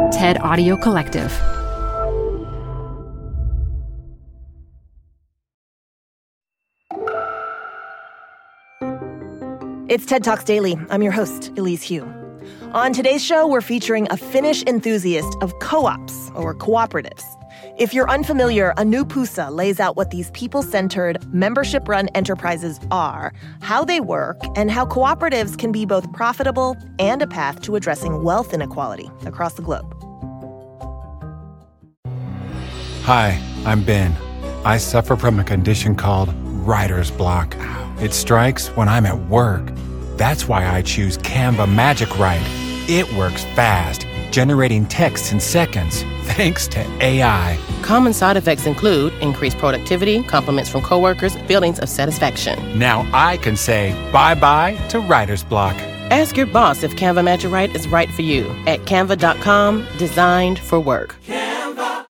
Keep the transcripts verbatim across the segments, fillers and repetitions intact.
TED Audio Collective. It's TED Talks Daily. I'm your host, Elise Hu. On today's show, we're featuring a Finnish enthusiast of co-ops, or cooperatives. If you're unfamiliar, Anu Pusa lays out what these people-centered, membership-run enterprises are, how they work, and how cooperatives can be both profitable and a path to addressing wealth inequality across the globe. Hi, I'm Ben. I suffer from a condition called writer's block. It strikes when I'm at work. That's why I choose Canva Magic Write. It works fast, generating text in seconds, thanks to A I. Common side effects include increased productivity, compliments from coworkers, feelings of satisfaction. Now I can say bye-bye to writer's block. Ask your boss if Canva Magic Write is right for you at canva dot com, designed for work. Canva.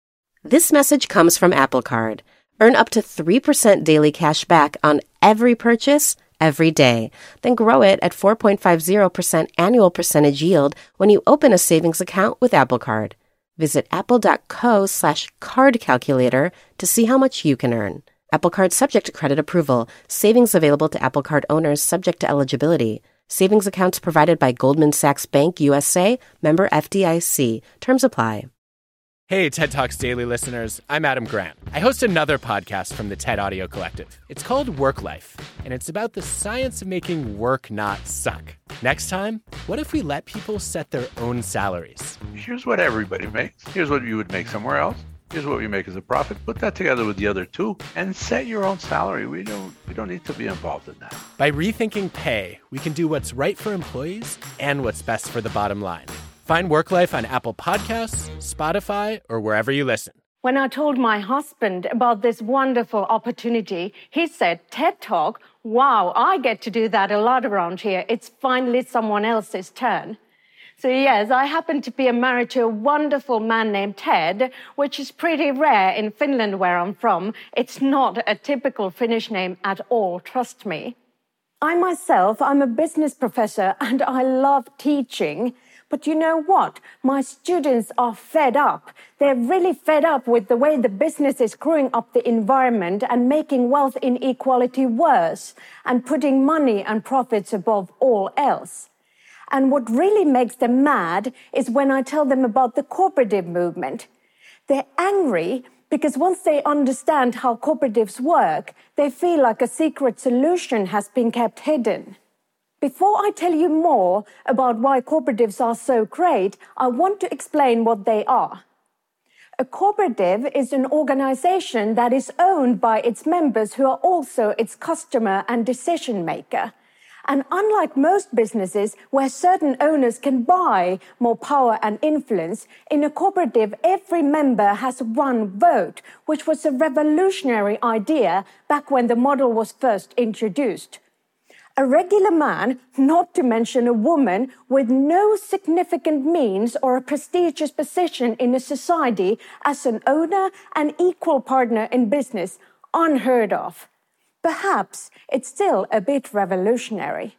This message comes from Apple Card. Earn up to three percent daily cash back on every purchase every day. Then grow it at four point five zero percent annual percentage yield when you open a savings account with Apple Card. Visit apple.co slash card calculator to see how much you can earn. Apple Card subject to credit approval. Savings available to Apple Card owners subject to eligibility. Savings accounts provided by Goldman Sachs Bank U S A, member F D I C. Terms apply. Hey, TED Talks Daily listeners. I'm Adam Grant. I host another podcast from the TED Audio Collective. It's called Work Life, and it's about the science of making work not suck. Next time, what if we let people set their own salaries? Here's what everybody makes. Here's what you would make somewhere else. Here's what we make as a profit. Put that together with the other two and set your own salary. We don't we don't need to be involved in that. By rethinking pay, we can do what's right for employees and what's best for the bottom line. Find Work Life on Apple Podcasts, Spotify, or wherever you listen. When I told my husband about this wonderful opportunity, he said, TED Talk, wow, I get to do that a lot around here. It's finally someone else's turn. So yes, I happen to be married to a wonderful man named Ted, which is pretty rare in Finland where I'm from. It's not a typical Finnish name at all, trust me. I myself, I'm a business professor and I love teaching. But you know what? My students are fed up. They're really fed up with the way the business is screwing up the environment and making wealth inequality worse and putting money and profits above all else. And what really makes them mad is when I tell them about the cooperative movement. They're angry because once they understand how cooperatives work, they feel like a secret solution has been kept hidden. Before I tell you more about why cooperatives are so great, I want to explain what they are. A cooperative is an organization that is owned by its members who are also its customer and decision maker. And unlike most businesses where certain owners can buy more power and influence, in a cooperative every member has one vote, which was a revolutionary idea back when the model was first introduced. A regular man, not to mention a woman, with no significant means or a prestigious position in a society as an owner and equal partner in business, unheard of. Perhaps it's still a bit revolutionary.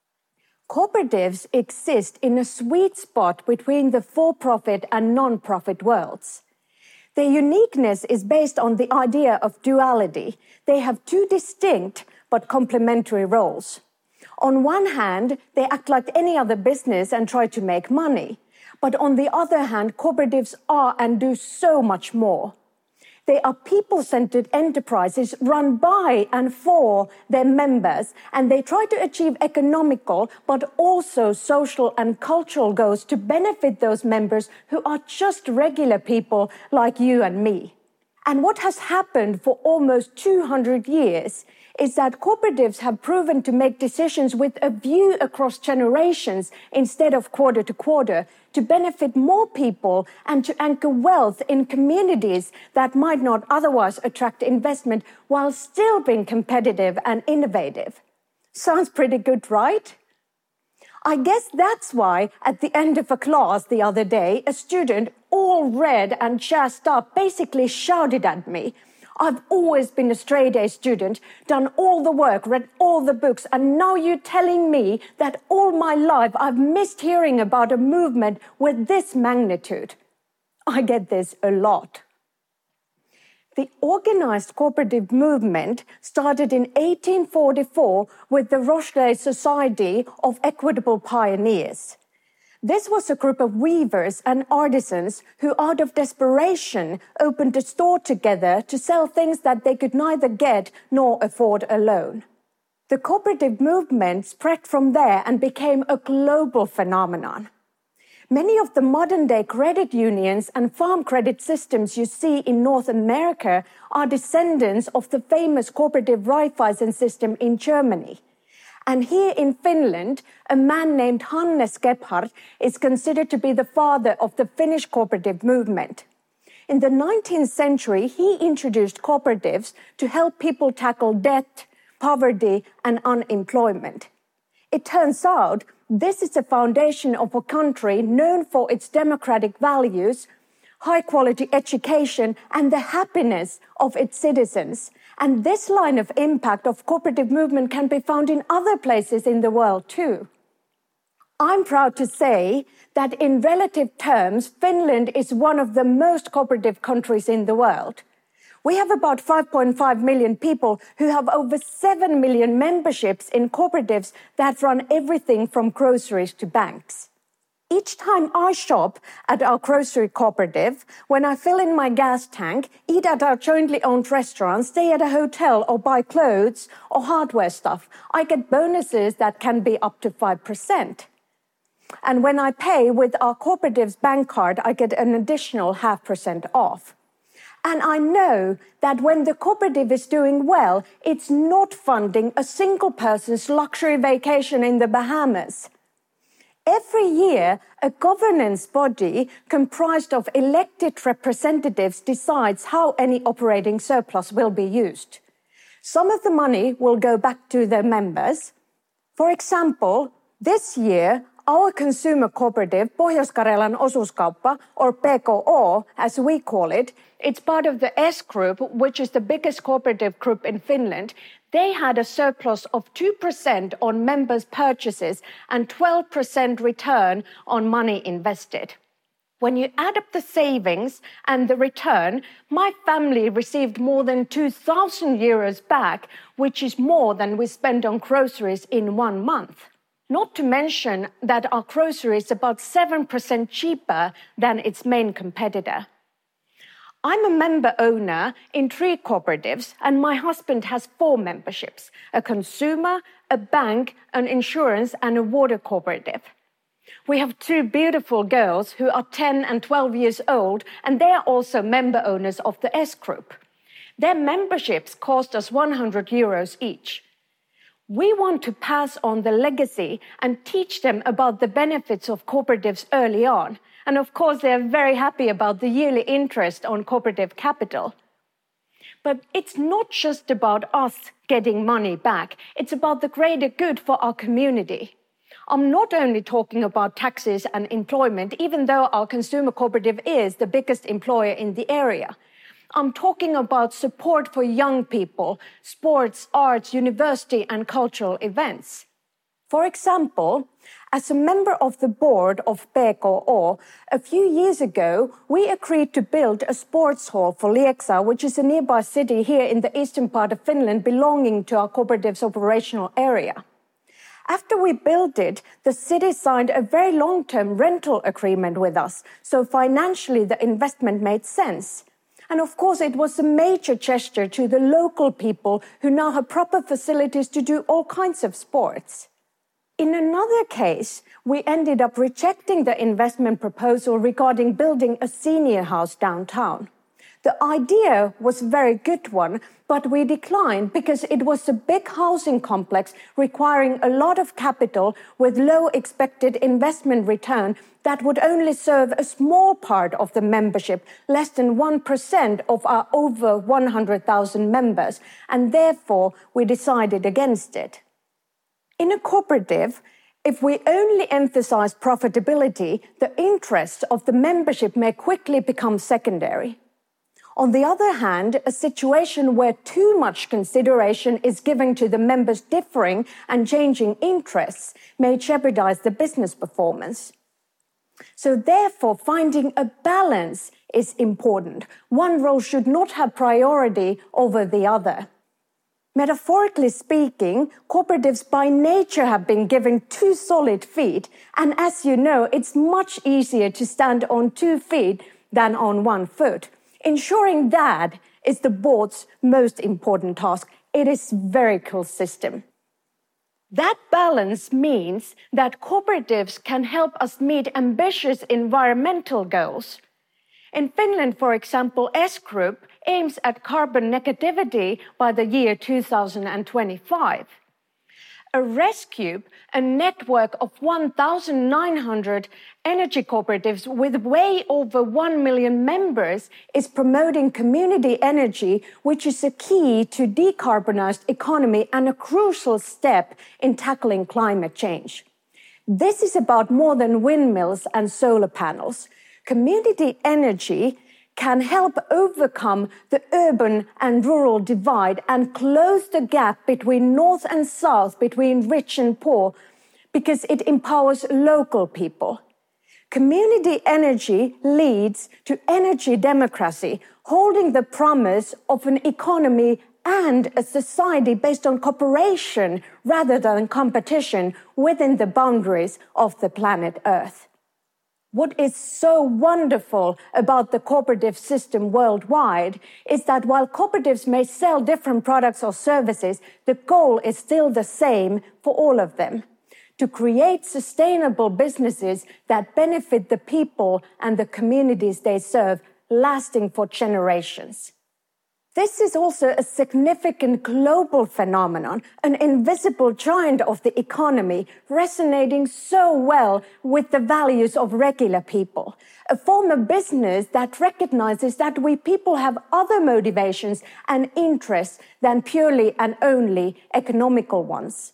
Cooperatives exist in a sweet spot between the for-profit and non-profit worlds. Their uniqueness is based on the idea of duality. They have two distinct but complementary roles. On one hand, they act like any other business and try to make money. But on the other hand, cooperatives are and do so much more. They are people-centered enterprises run by and for their members, and they try to achieve economical but also social and cultural goals to benefit those members who are just regular people like you and me. And what has happened for almost two hundred years is that cooperatives have proven to make decisions with a view across generations instead of quarter to quarter to benefit more people and to anchor wealth in communities that might not otherwise attract investment while still being competitive and innovative. Sounds pretty good, right? I guess that's why at the end of a class the other day, a student, all red and jazzed up, basically shouted at me, I've always been a straight-A student, done all the work, read all the books, and now you're telling me that all my life I've missed hearing about a movement with this magnitude. I get this a lot. The organized cooperative movement started in eighteen forty-four with the Rochdale Society of Equitable Pioneers. This was a group of weavers and artisans who, out of desperation, opened a store together to sell things that they could neither get nor afford alone. The cooperative movement spread from there and became a global phenomenon. Many of the modern-day credit unions and farm credit systems you see in North America are descendants of the famous cooperative Raiffeisen system in Germany. And here in Finland, a man named Hannes Gebhardt is considered to be the father of the Finnish cooperative movement. In the nineteenth century, he introduced cooperatives to help people tackle debt, poverty, and unemployment. It turns out this is the foundation of a country known for its democratic values, high-quality education, and the happiness of its citizens. And this line of impact of cooperative movement can be found in other places in the world too. I'm proud to say that in relative terms, Finland is one of the most cooperative countries in the world. We have about five point five million people who have over seven million memberships in cooperatives that run everything from groceries to banks. Each time I shop at our grocery cooperative, when I fill in my gas tank, eat at our jointly owned restaurant, stay at a hotel or buy clothes or hardware stuff, I get bonuses that can be up to five percent. And when I pay with our cooperative's bank card, I get an additional half percent off. And I know that when the cooperative is doing well, it's not funding a single person's luxury vacation in the Bahamas. Every year, a governance body comprised of elected representatives decides how any operating surplus will be used. Some of the money will go back to their members. For example, this year, our consumer cooperative, Pohjois-Karjalan Osuuskauppa, or P K O, as we call it, it's part of the S Group, which is the biggest cooperative group in Finland. They had a surplus of two percent on members' purchases and twelve percent return on money invested. When you add up the savings and the return, my family received more than two thousand euros back, which is more than we spend on groceries in one month. Not to mention that our grocery is about seven percent cheaper than its main competitor. I'm a member owner in three cooperatives, and my husband has four memberships: a consumer, a bank, an insurance, and a water cooperative. We have two beautiful girls who are ten and twelve years old, and they are also member owners of the S Group. Their memberships cost us one hundred euros each. We want to pass on the legacy and teach them about the benefits of cooperatives early on. And of course, they are very happy about the yearly interest on cooperative capital. But it's not just about us getting money back. It's about the greater good for our community. I'm not only talking about taxes and employment, even though our consumer cooperative is the biggest employer in the area. I'm talking about support for young people, sports, arts, university, and cultural events. For example, as a member of the board of P K O, a few years ago, we agreed to build a sports hall for Lieksa, which is a nearby city here in the eastern part of Finland belonging to our cooperative's operational area. After we built it, the city signed a very long-term rental agreement with us, so financially the investment made sense. And of course, it was a major gesture to the local people who now have proper facilities to do all kinds of sports. In another case, we ended up rejecting the investment proposal regarding building a senior house downtown. The idea was a very good one, but we declined because it was a big housing complex requiring a lot of capital with low expected investment return that would only serve a small part of the membership, less than one percent of our over one hundred thousand members, and therefore we decided against it. In a cooperative, if we only emphasize profitability, the interests of the membership may quickly become secondary. On the other hand, a situation where too much consideration is given to the members' differing and changing interests may jeopardize the business performance. So therefore, finding a balance is important. One role should not have priority over the other. Metaphorically speaking, cooperatives by nature have been given two solid feet, and as you know, it's much easier to stand on two feet than on one foot. Ensuring that is the board's most important task. It is a very cool system. That balance means that cooperatives can help us meet ambitious environmental goals. In Finland, for example, S Group aims at carbon negativity by the year two thousand twenty-five. A Rescube, a network of one thousand nine hundred energy cooperatives with way over one million members, is promoting community energy, which is a key to decarbonized economy and a crucial step in tackling climate change. This is about more than windmills and solar panels. Community energy can help overcome the urban and rural divide and close the gap between north and south, between rich and poor, because it empowers local people. Community energy leads to energy democracy, holding the promise of an economy and a society based on cooperation rather than competition within the boundaries of the planet Earth. What is so wonderful about the cooperative system worldwide is that while cooperatives may sell different products or services, the goal is still the same for all of them: to create sustainable businesses that benefit the people and the communities they serve, lasting for generations. This is also a significant global phenomenon, an invisible giant of the economy, resonating so well with the values of regular people. A form of business that recognizes that we people have other motivations and interests than purely and only economical ones.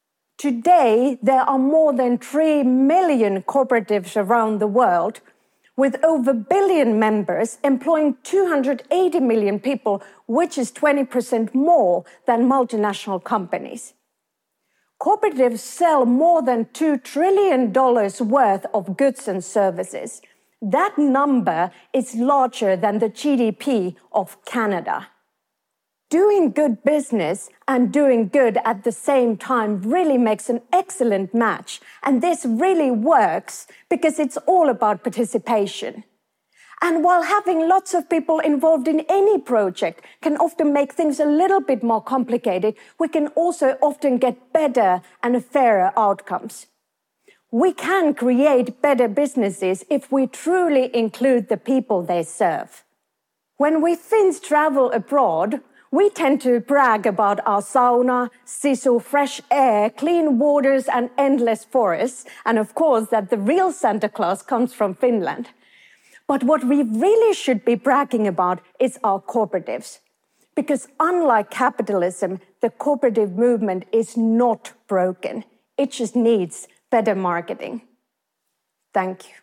Today, there are more than three million cooperatives around the world, with over a billion members employing two hundred eighty million people, which is twenty percent more than multinational companies. Cooperatives sell more than two trillion dollars worth of goods and services. That number is larger than the G D P of Canada. Doing good business and doing good at the same time really makes an excellent match. And this really works because it's all about participation. And while having lots of people involved in any project can often make things a little bit more complicated, we can also often get better and fairer outcomes. We can create better businesses if we truly include the people they serve. When we Finns travel abroad, we tend to brag about our sauna, sisu, fresh air, clean waters, and endless forests, and of course that the real Santa Claus comes from Finland. But what we really should be bragging about is our cooperatives. Because unlike capitalism, the cooperative movement is not broken. It just needs better marketing. Thank you.